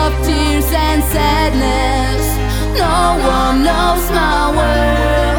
of tears and sadness. No one knows my world.